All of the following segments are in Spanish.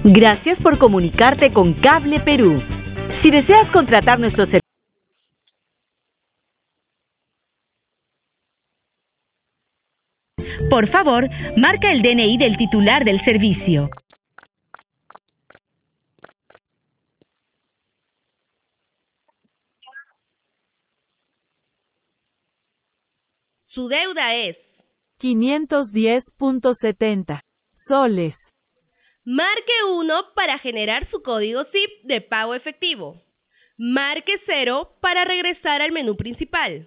Gracias por comunicarte con Cable Perú. Si deseas contratar nuestros servicios, por favor, marca el DNI del titular del servicio. Su deuda es 510.70 soles. Marque 1 para generar su código SIP de pago efectivo. Marque 0 para regresar al menú principal.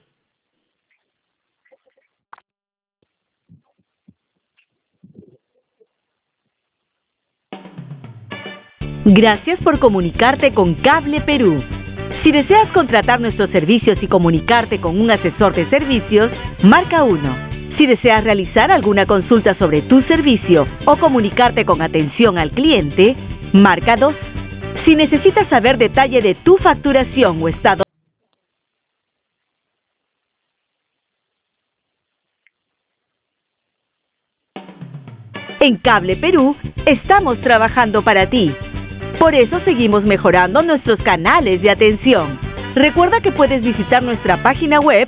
Gracias por comunicarte con Cable Perú. Si deseas contratar nuestros servicios y comunicarte con un asesor de servicios, marca 1. Si deseas realizar alguna consulta sobre tu servicio o comunicarte con atención al cliente, marca 2. Si necesitas saber detalle de tu facturación o estado, en Cable Perú estamos trabajando para ti. Por eso seguimos mejorando nuestros canales de atención. Recuerda que puedes visitar nuestra página web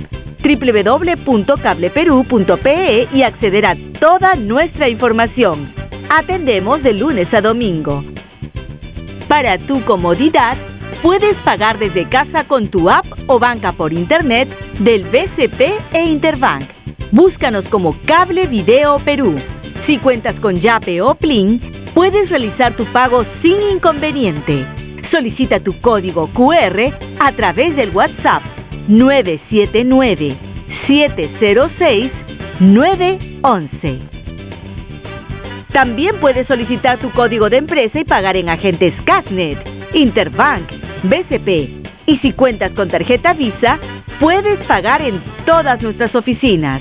www.cableperú.pe y acceder a toda nuestra información. Atendemos de lunes a domingo. Para tu comodidad, puedes pagar desde casa con tu app o banca por internet del BCP e Interbank. Búscanos como Cable Video Perú. Si cuentas con Yape o Plin, puedes realizar tu pago sin inconveniente. Solicita tu código QR a través del WhatsApp 979-706-911. También puedes solicitar tu código de empresa y pagar en agentes Casnet, Interbank, BCP. Y si cuentas con tarjeta Visa, puedes pagar en todas nuestras oficinas.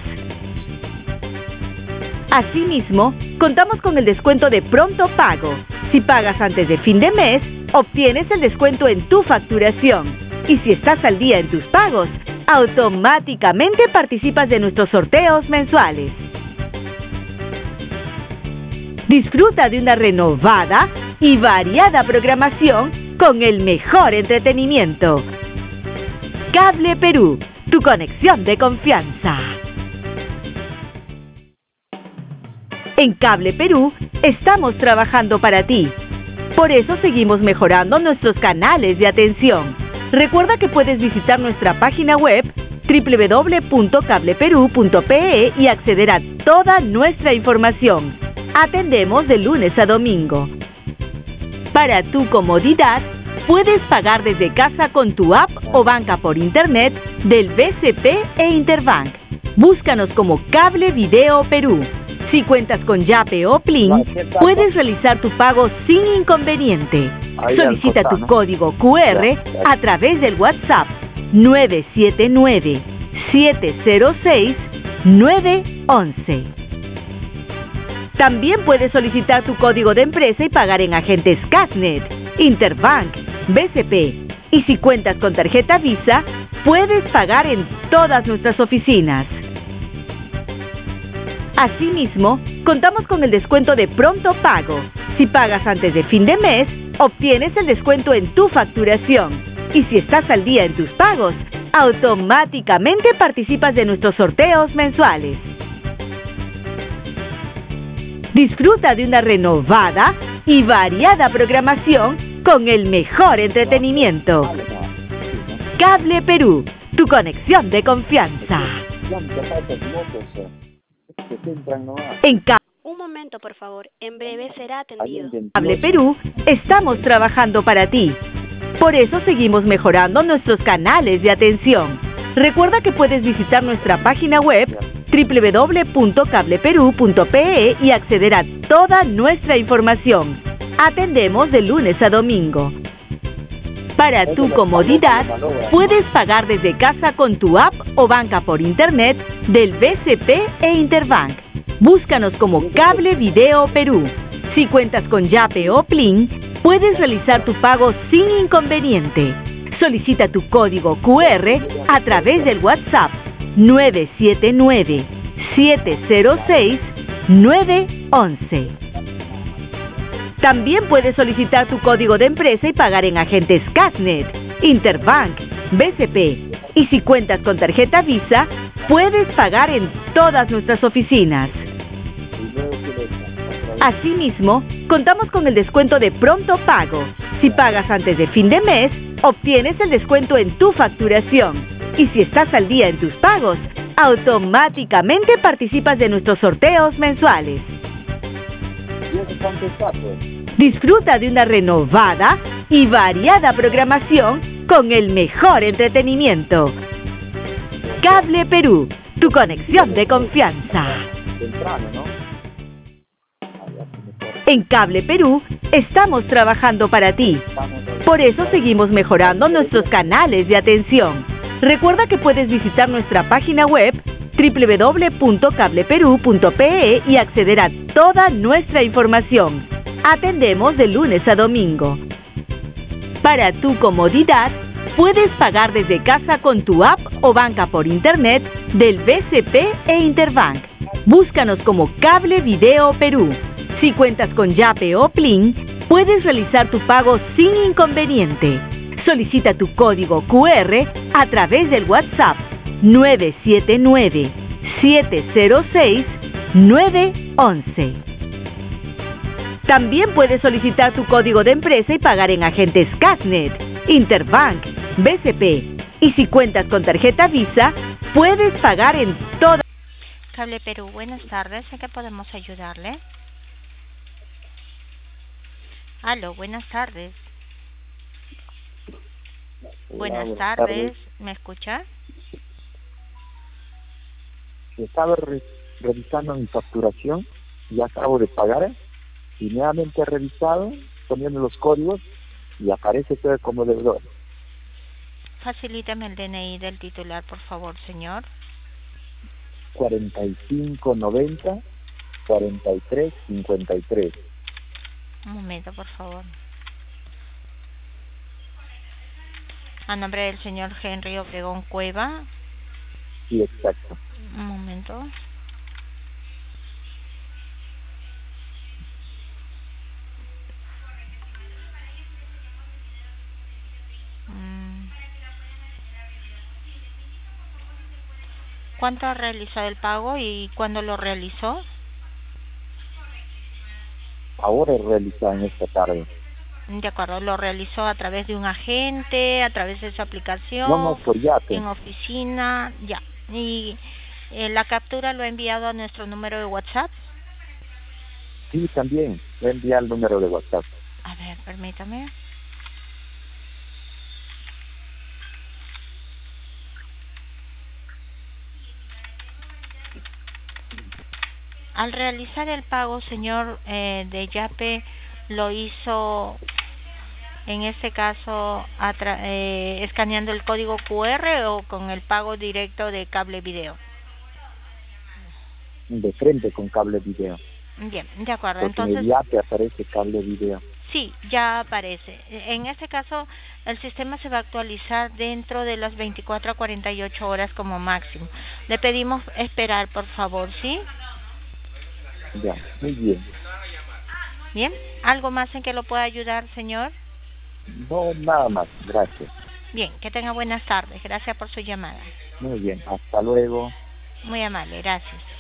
Asimismo, contamos con el descuento de pronto pago. Si pagas antes de fin de mes, obtienes el descuento en tu facturación. Y si estás al día en tus pagos, automáticamente participas de nuestros sorteos mensuales. Disfruta de una renovada y variada programación con el mejor entretenimiento. Cable Perú, tu conexión de confianza. En Cable Perú estamos trabajando para ti. Por eso seguimos mejorando nuestros canales de atención. Recuerda que puedes visitar nuestra página web www.cableperú.pe y acceder a toda nuestra información. Atendemos de lunes a domingo. Para tu comodidad, puedes pagar desde casa con tu app o banca por internet del BCP e Interbank. Búscanos como Cable Video Perú. Si cuentas con Yape o Plin, puedes realizar tu pago sin inconveniente. Solicita tu código QR a través del WhatsApp 979-706-911. También puedes solicitar tu código de empresa y pagar en agentes Casnet, Interbank, BCP. Y si cuentas con tarjeta Visa, puedes pagar en todas nuestras oficinas. Asimismo, contamos con el descuento de pronto pago. Si pagas antes de fin de mes, obtienes el descuento en tu facturación. Y si estás al día en tus pagos, automáticamente participas de nuestros sorteos mensuales. Disfruta de una renovada y variada programación con el mejor entretenimiento. Cable Perú, tu conexión de confianza. Un momento, por favor. En breve será atendido. Cable Perú estamos trabajando para ti. Por eso seguimos mejorando nuestros canales de atención. Recuerda que puedes visitar nuestra página web www.cableperú.pe y acceder a toda nuestra información. Atendemos de lunes a domingo. Para tu comodidad, puedes pagar desde casa con tu app o banca por internet del BCP e Interbank. Búscanos como Cable Video Perú. Si cuentas con Yape o Plin, puedes realizar tu pago sin inconveniente. Solicita tu código QR a través del WhatsApp 979-706-911. También puedes solicitar tu código de empresa y pagar en agentes Cashnet, Interbank, BCP. Y si cuentas con tarjeta Visa, puedes pagar en todas nuestras oficinas. Asimismo, contamos con el descuento de pronto pago. Si pagas antes de fin de mes, obtienes el descuento en tu facturación. Y si estás al día en tus pagos, automáticamente participas de nuestros sorteos mensuales. Disfruta de una renovada y variada programación con el mejor entretenimiento. Cable Perú, tu conexión de confianza. En Cable Perú estamos trabajando para ti. Por eso seguimos mejorando nuestros canales de atención. Recuerda que puedes visitar nuestra página web www.cableperú.pe y acceder a toda nuestra información. Atendemos de lunes a domingo. Para tu comodidad, puedes pagar desde casa con tu app o banca por internet del BCP e Interbank. Búscanos como Cable Video Perú. Si cuentas con Yape o Plin, puedes realizar tu pago sin inconveniente. Solicita tu código QR a través del WhatsApp 979-706-911. También puedes solicitar tu código de empresa y pagar en agentes Cashnet, Interbank, BCP. Y si cuentas con tarjeta Visa, puedes pagar en toda... Cable Perú, buenas tardes. ¿En qué podemos ayudarle? Aló, buenas tardes. Buenas tardes. ¿Me escucha? Estaba revisando mi facturación, ya acabo de pagar, y nuevamente he revisado, poniendo los códigos, y aparece todo como deudor. Facilítame el DNI del titular, por favor, señor. 4590 4353. Un momento, por favor. A nombre del señor Henry Obregón Cueva. Sí, exacto. Un momento. ¿Cuánto ha realizado el pago y cuándo lo realizó? Ahora he realizado en esta tarde. De acuerdo, ¿lo realizó a través de un agente, a través de su aplicación? No, por Yape. En oficina, ya. ¿Y la captura lo ha enviado a nuestro número de WhatsApp? Sí, también. Le envié el número de WhatsApp. A ver, permítame. Al realizar el pago, señor, de Yape, lo hizo, en este caso, escaneando el código QR o con el pago directo de Cable Video. De frente con Cable Video. Bien, de acuerdo. Porque Entonces, en el Yape aparece Cable Video. sí, ya aparece. En este caso, el sistema se va a actualizar dentro de las 24 a 48 horas como máximo. Le pedimos esperar, por favor, ¿sí? Ya, muy bien. Bien, ¿algo más en que lo pueda ayudar, señor? No, nada más. Gracias. Bien, que tenga buenas tardes. Gracias por su llamada. Muy bien. Hasta luego. Muy amable, gracias.